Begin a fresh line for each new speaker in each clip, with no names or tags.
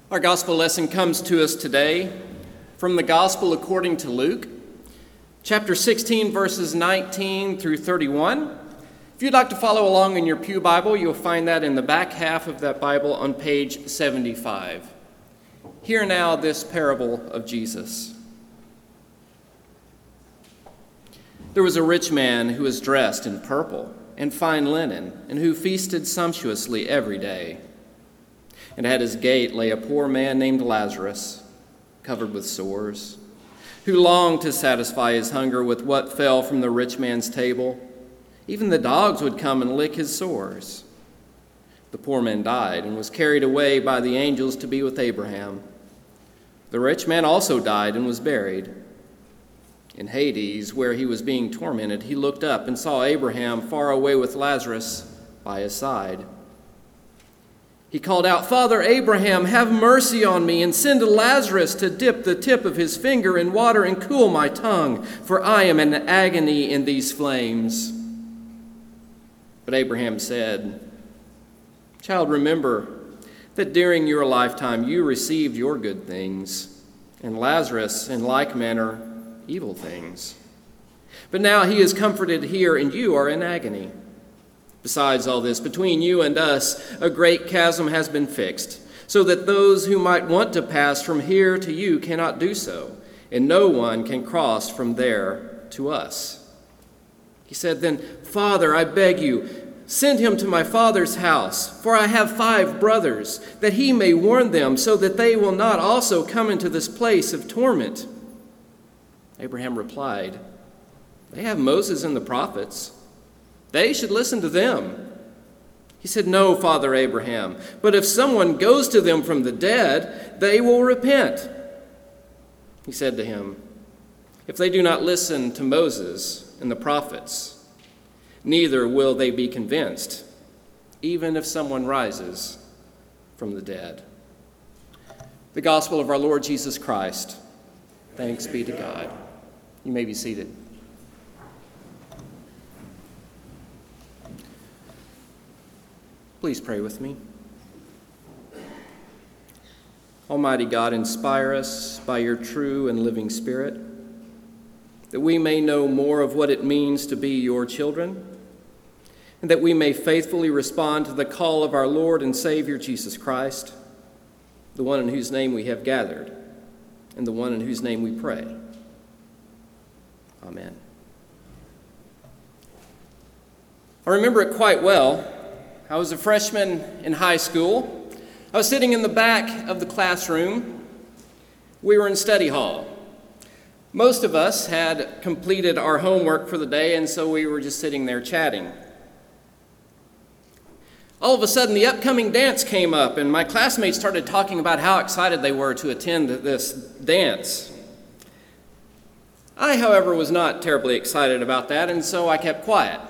Our gospel lesson comes to us today from the Gospel according to Luke, chapter 16, verses 19 through 31. If you'd like to follow along in your pew Bible, you'll find that in the back half of that Bible on page 75. Hear now this parable of Jesus. There was a rich man who was dressed in purple and fine linen, and who feasted sumptuously every day. And at his gate lay a poor man named Lazarus, covered with sores, who longed to satisfy his hunger with what fell from the rich man's table. Even the dogs would come and lick his sores. The poor man died and was carried away by the angels to be with Abraham. The rich man also died and was buried. In Hades, where he was being tormented, he looked up and saw Abraham far away with Lazarus by his side. He called out, "Father Abraham, have mercy on me, and send Lazarus to dip the tip of his finger in water and cool my tongue, for I am in agony in these flames." But Abraham said, "Child, remember that during your lifetime you received your good things, and Lazarus in like manner evil things. But now he is comforted here, and you are in agony. Besides all this, between you and us a great chasm has been fixed, so that those who might want to pass from here to you cannot do so, and no one can cross from there to us." He said then, "Father, I beg you, send him to my father's house, for I have 5 brothers, that he may warn them, so that they will not also come into this place of torment." Abraham replied, "They have Moses and the prophets. They should listen to them." He said, "No, Father Abraham, but if someone goes to them from the dead, they will repent." He said to him, "If they do not listen to Moses and the prophets, neither will they be convinced, even if someone rises from the dead." The gospel of our Lord Jesus Christ. Thanks be to God. You may be seated. Please pray with me. Almighty God, inspire us by your true and living Spirit, that we may know more of what it means to be your children, and that we may faithfully respond to the call of our Lord and Savior Jesus Christ, the one in whose name we have gathered, and the one in whose name we pray. Amen. I remember it quite well. I was a freshman in high school. I was sitting in the back of the classroom. We were in study hall. Most of us had completed our homework for the day, and so we were just sitting there chatting. All of a sudden, the upcoming dance came up, and my classmates started talking about how excited they were to attend this dance. I, however, was not terribly excited about that, and so I kept quiet.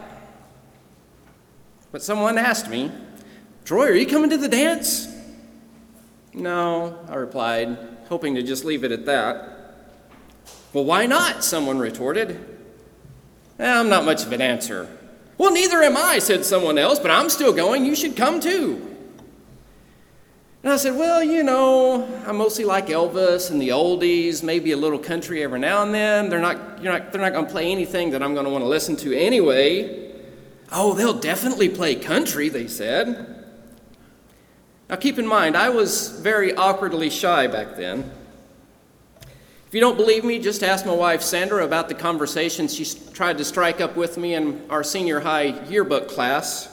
But someone asked me, "Troy, are you coming to the dance?" "No," I replied, hoping to just leave it at that. "Well, why not?" someone retorted. "I'm not much of an answer." "Well, neither am I," said someone else, "but I'm still going. You should come too." And I said, "Well, I mostly like Elvis and the oldies, maybe a little country every now and then. They're not going to play anything that I'm going to want to listen to anyway." "Oh, they'll definitely play country," they said. Now keep in mind, I was very awkwardly shy back then. If you don't believe me, just ask my wife Sandra about the conversation she tried to strike up with me in our senior high yearbook class.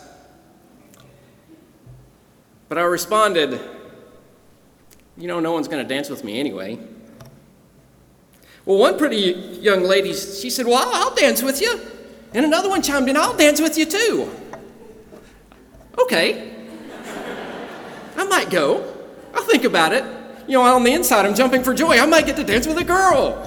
But I responded, "No one's going to dance with me anyway." Well, one pretty young lady, she said, "Well, I'll dance with you." And another one chimed in, "I'll dance with you too." Okay. I might go. I'll think about it. On the inside, I'm jumping for joy. I might get to dance with a girl.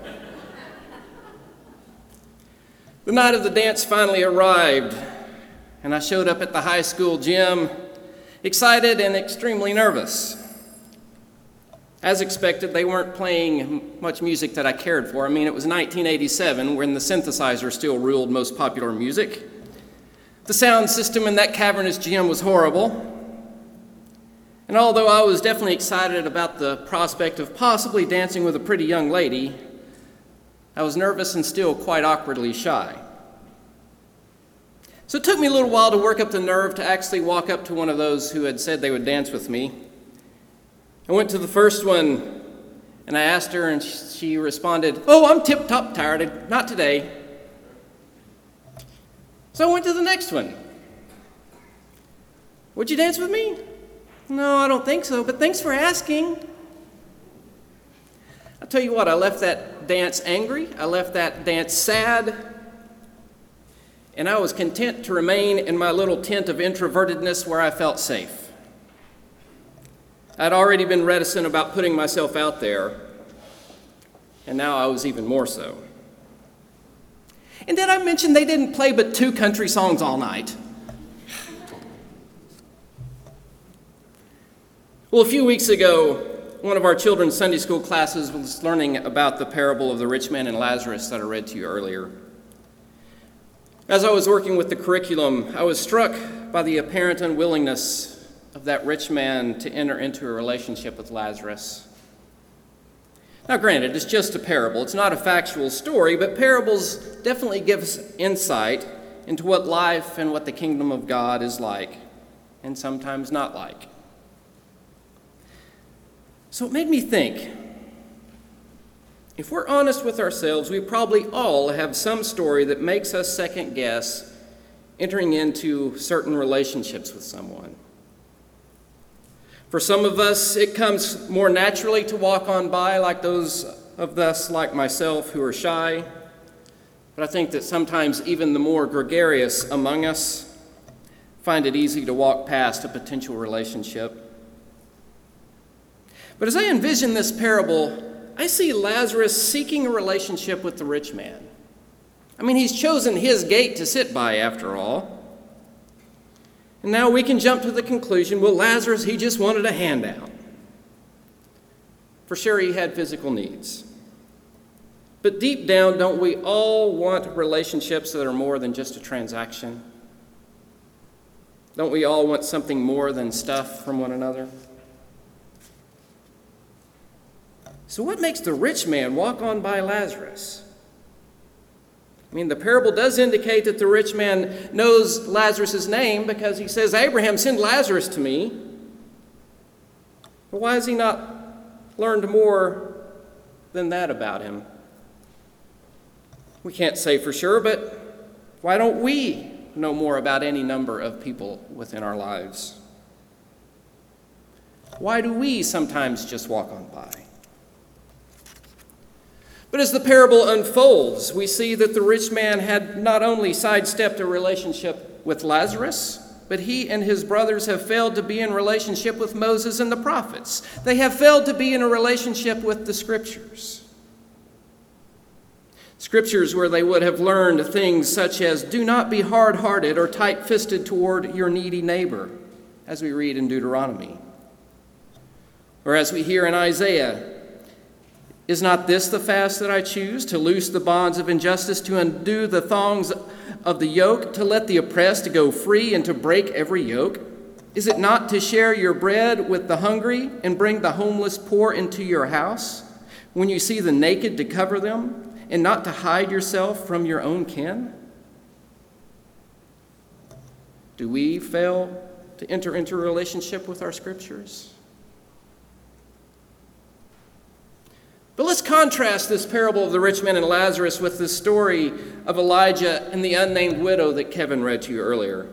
The night of the dance finally arrived, and I showed up at the high school gym, excited and extremely nervous. As expected, they weren't playing much music that I cared for. It was 1987 when the synthesizer still ruled most popular music. The sound system in that cavernous gym was horrible. And although I was definitely excited about the prospect of possibly dancing with a pretty young lady, I was nervous and still quite awkwardly shy. So it took me a little while to work up the nerve to actually walk up to one of those who had said they would dance with me. I went to the first one, and I asked her, and she responded, "Oh, I'm tip-top tired, not today." So I went to the next one. "Would you dance with me?" "No, I don't think so, but thanks for asking." I'll tell you what, I left that dance angry, I left that dance sad, and I was content to remain in my little tent of introvertedness where I felt safe. I'd already been reticent about putting myself out there, and now I was even more so. And did I mention they didn't play but 2 country songs all night? Well, a few weeks ago, one of our children's Sunday school classes was learning about the parable of the rich man and Lazarus that I read to you earlier. As I was working with the curriculum, I was struck by the apparent unwillingness of that rich man to enter into a relationship with Lazarus. Now, granted, it's just a parable. It's not a factual story, but parables definitely give us insight into what life and what the kingdom of God is like, and sometimes not like. So it made me think, if we're honest with ourselves, we probably all have some story that makes us second guess entering into certain relationships with someone. For some of us, it comes more naturally to walk on by, like those of us like myself who are shy. But I think that sometimes even the more gregarious among us find it easy to walk past a potential relationship. But as I envision this parable, I see Lazarus seeking a relationship with the rich man. I mean, he's chosen his gate to sit by, after all. And now we can jump to the conclusion, well, Lazarus, he just wanted a handout. For sure, he had physical needs. But deep down, don't we all want relationships that are more than just a transaction? Don't we all want something more than stuff from one another? So what makes the rich man walk on by Lazarus? I mean, the parable does indicate that the rich man knows Lazarus' name because he says, "Abraham, send Lazarus to me." But why has he not learned more than that about him? We can't say for sure, but why don't we know more about any number of people within our lives? Why do we sometimes just walk on by? But as the parable unfolds, we see that the rich man had not only sidestepped a relationship with Lazarus, but he and his brothers have failed to be in relationship with Moses and the prophets. They have failed to be in a relationship with the Scriptures. Scriptures where they would have learned things such as, do not be hard-hearted or tight-fisted toward your needy neighbor, as we read in Deuteronomy. Or as we hear in Isaiah, is not this the fast that I choose, to loose the bonds of injustice, to undo the thongs of the yoke, to let the oppressed go free, and to break every yoke? Is it not to share your bread with the hungry and bring the homeless poor into your house? When you see the naked, to cover them, and not to hide yourself from your own kin? Do we fail to enter into a relationship with our Scriptures? But let's contrast this parable of the rich man and Lazarus with the story of Elijah and the unnamed widow that Kevin read to you earlier.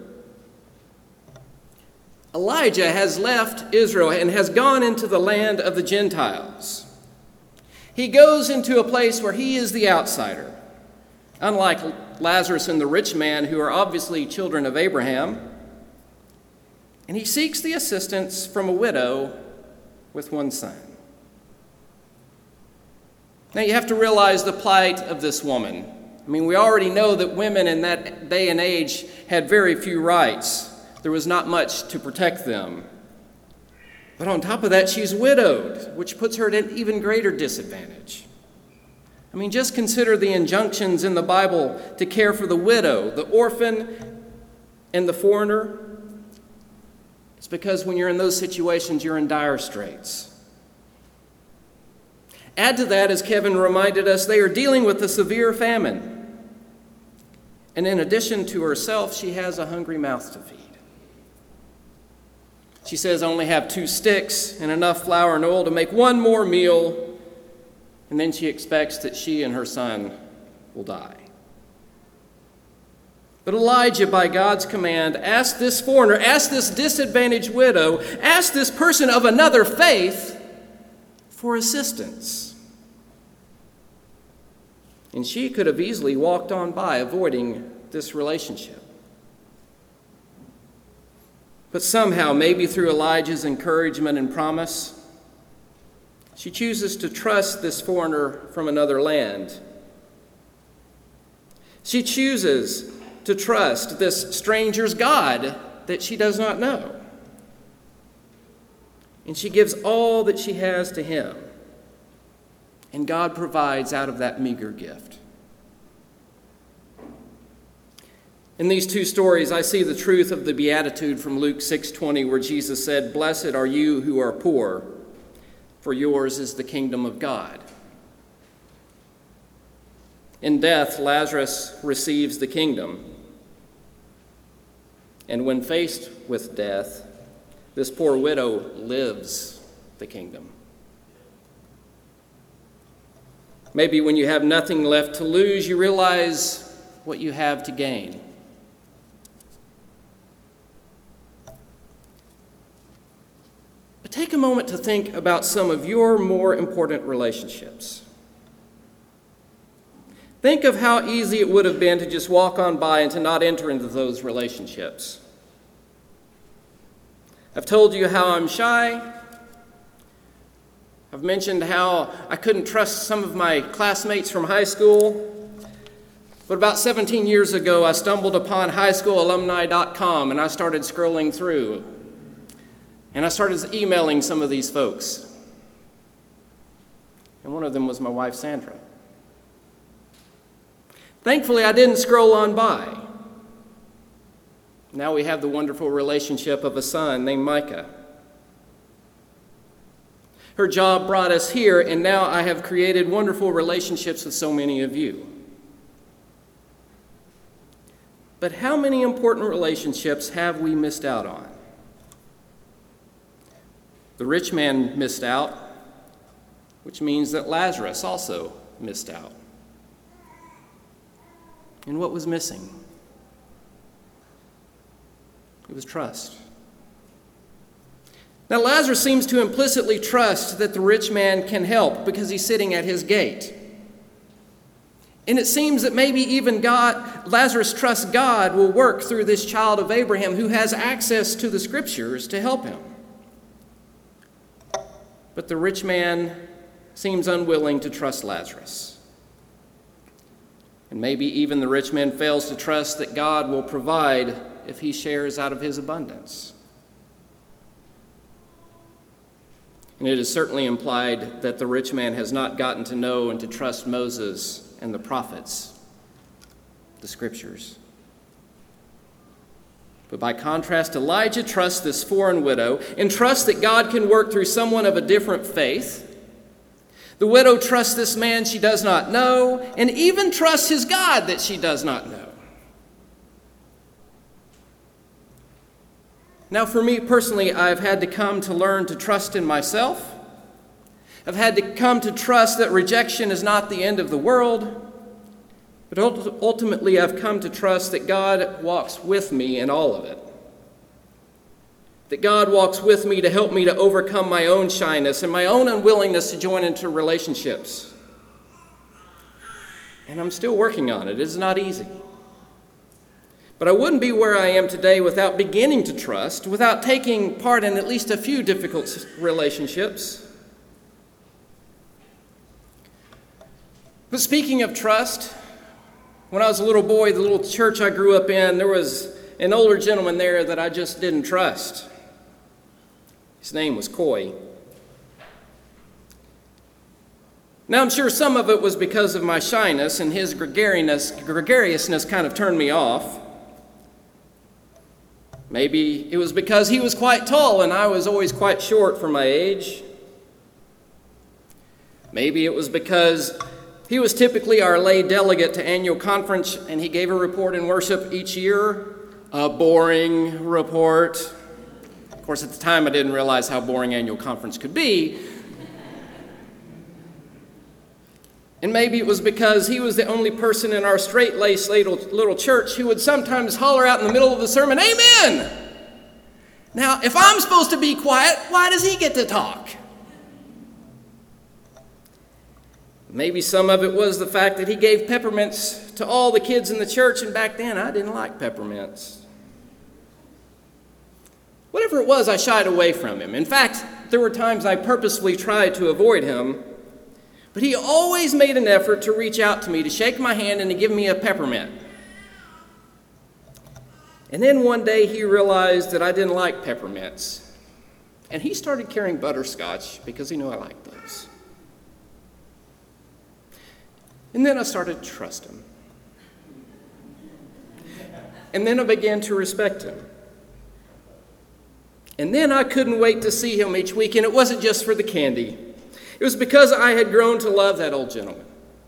Elijah has left Israel and has gone into the land of the Gentiles. He goes into a place where he is the outsider. Unlike Lazarus and the rich man, who are obviously children of Abraham, and he seeks the assistance from a widow with one son. Now, you have to realize the plight of this woman. I mean, we already know that women in that day and age had very few rights. There was not much to protect them. But on top of that, she's widowed, which puts her at an even greater disadvantage. I mean, just consider the injunctions in the Bible to care for the widow, the orphan, and the foreigner. It's because when you're in those situations, you're in dire straits. Add to that, as Kevin reminded us, they are dealing with a severe famine. And in addition to herself, she has a hungry mouth to feed. She says, I only have 2 sticks and enough flour and oil to make one more meal. And then she expects that she and her son will die. But Elijah, by God's command, asked this foreigner, asked this disadvantaged widow, asked this person of another faith for assistance. And she could have easily walked on by, avoiding this relationship. But somehow, maybe through Elijah's encouragement and promise, she chooses to trust this foreigner from another land. She chooses to trust this stranger's God that she does not know. And she gives all that she has to him. And God provides out of that meager gift. In these 2 stories, I see the truth of the beatitude from Luke 6:20, where Jesus said, Blessed are you who are poor, for yours is the kingdom of God. In death, Lazarus receives the kingdom. And when faced with death, this poor widow lives the kingdom. Maybe when you have nothing left to lose, you realize what you have to gain. But take a moment to think about some of your more important relationships. Think of how easy it would have been to just walk on by and to not enter into those relationships. I've told you how I'm shy. I've mentioned how I couldn't trust some of my classmates from high school. But about 17 years ago, I stumbled upon highschoolalumni.com and I started scrolling through. And I started emailing some of these folks. And one of them was my wife, Sandra. Thankfully, I didn't scroll on by. Now we have the wonderful relationship of a son named Micah. Her job brought us here, and now I have created wonderful relationships with so many of you. But how many important relationships have we missed out on? The rich man missed out, which means that Lazarus also missed out. And what was missing? It was trust. Now, Lazarus seems to implicitly trust that the rich man can help because he's sitting at his gate. And it seems that maybe even Lazarus trusts God will work through this child of Abraham who has access to the scriptures to help him. But the rich man seems unwilling to trust Lazarus. And maybe even the rich man fails to trust that God will provide if he shares out of his abundance. And it is certainly implied that the rich man has not gotten to know and to trust Moses and the prophets, the scriptures. But by contrast, Elijah trusts this foreign widow and trusts that God can work through someone of a different faith. The widow trusts this man she does not know, and even trusts his God that she does not know. Now, for me personally, I've had to come to learn to trust in myself. I've had to come to trust that rejection is not the end of the world. But ultimately, I've come to trust that God walks with me in all of it. That God walks with me to help me to overcome my own shyness and my own unwillingness to join into relationships. And I'm still working on it. It's not easy. But I wouldn't be where I am today without beginning to trust, without taking part in at least a few difficult relationships. But speaking of trust, when I was a little boy, the little church I grew up in, there was an older gentleman there that I just didn't trust. His name was Coy. Now, I'm sure some of it was because of my shyness, and his gregariousness kind of turned me off. Maybe it was because he was quite tall and I was always quite short for my age. Maybe it was because he was typically our lay delegate to annual conference and he gave a report in worship each year. A boring report. Of course, at the time I didn't realize how boring annual conference could be. And maybe it was because he was the only person in our straight-laced little church who would sometimes holler out in the middle of the sermon, "Amen!" Now, if I'm supposed to be quiet, why does he get to talk? Maybe some of it was the fact that he gave peppermints to all the kids in the church, and back then I didn't like peppermints. Whatever it was, I shied away from him. In fact, there were times I purposefully tried to avoid him. But he always made an effort to reach out to me, to shake my hand, and to give me a peppermint. And then one day he realized that I didn't like peppermints. And he started carrying butterscotch because he knew I liked those. And then I started to trust him. And then I began to respect him. And then I couldn't wait to see him each week, and it wasn't just for the candy. It was because I had grown to love that old gentleman.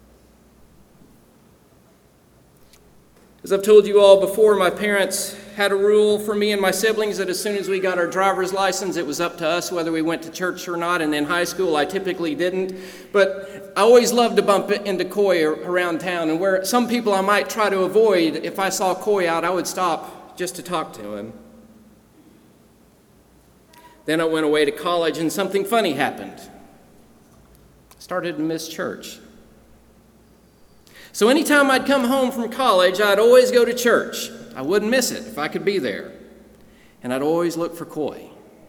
As I've told you all before, my parents had a rule for me and my siblings that as soon as we got our driver's license, it was up to us whether we went to church or not. And in high school, I typically didn't. But I always loved to bump into Coy around town. And where some people I might try to avoid, if I saw Coy out, I would stop just to talk to him. Then I went away to college and something funny happened. Started to miss church. So anytime I'd come home from college, I'd always go to church. I wouldn't miss it if I could be there. And I'd always look for Coy.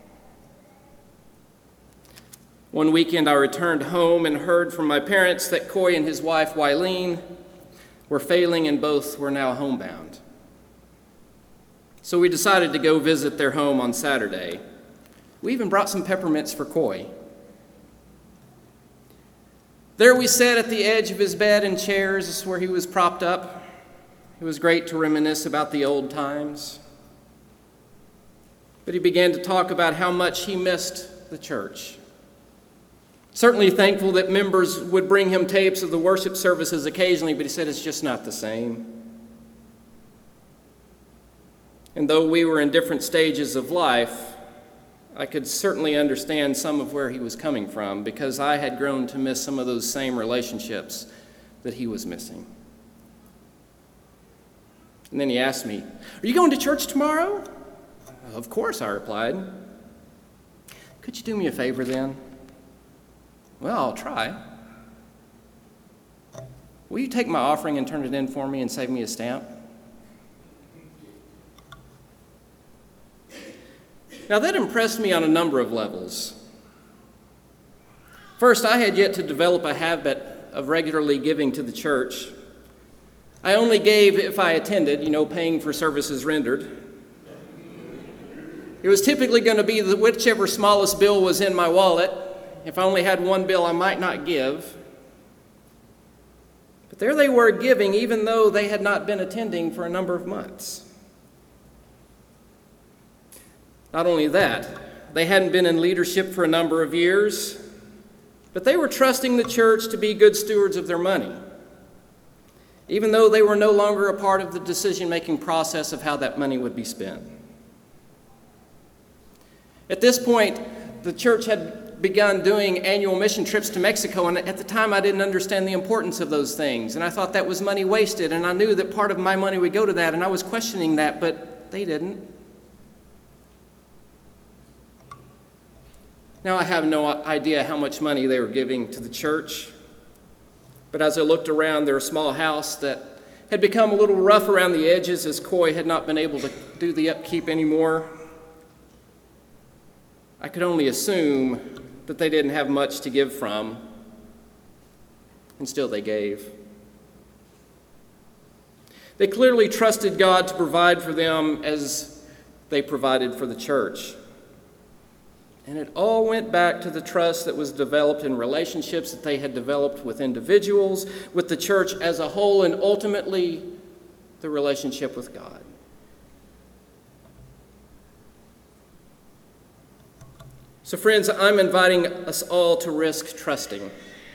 One weekend I returned home and heard from my parents that Coy and his wife, Wileen, were failing and both were now homebound. So we decided to go visit their home on Saturday. We even brought some peppermints for Coy. There we sat at the edge of his bed in chairs where he was propped up. It was great to reminisce about the old times. But he began to talk about how much he missed the church. Certainly thankful that members would bring him tapes of the worship services occasionally, but he said it's just not the same. And though we were in different stages of life, I could certainly understand some of where he was coming from because I had grown to miss some of those same relationships that he was missing. And then he asked me, "Are you going to church tomorrow?" "Of course," I replied. "Could you do me a favor then?" "Well, I'll try." "Will you take my offering and turn it in for me and save me a stamp?" Now that impressed me on a number of levels. First, I had yet to develop a habit of regularly giving to the church. I only gave if I attended, paying for services rendered. It was typically going to be whichever smallest bill was in my wallet. If I only had one bill, I might not give. But there they were giving even though they had not been attending for a number of months. Not only that, they hadn't been in leadership for a number of years, but they were trusting the church to be good stewards of their money, even though they were no longer a part of the decision-making process of how that money would be spent. At this point, the church had begun doing annual mission trips to Mexico, and at the time I didn't understand the importance of those things, and I thought that was money wasted, and I knew that part of my money would go to that, and I was questioning that, but they didn't. Now, I have no idea how much money they were giving to the church, but as I looked around their small house that had become a little rough around the edges as Coy had not been able to do the upkeep anymore, I could only assume that they didn't have much to give from, and still they gave. They clearly trusted God to provide for them as they provided for the church. And it all went back to the trust that was developed in relationships that they had developed with individuals, with the church as a whole, and ultimately the relationship with God. So friends, I'm inviting us all to risk trusting.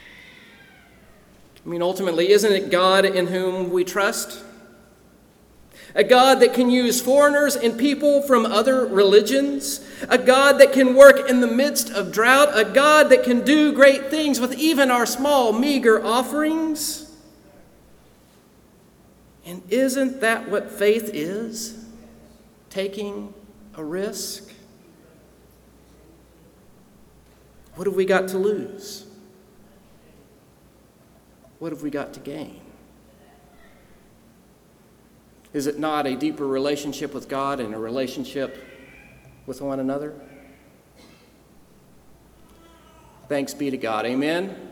I mean, ultimately, isn't it God in whom we trust? A God that can use foreigners and people from other religions. A God that can work in the midst of drought. A God that can do great things with even our small, meager offerings. And isn't that what faith is? Taking a risk? What have we got to lose? What have we got to gain? Is it not a deeper relationship with God and a relationship with one another? Thanks be to God. Amen.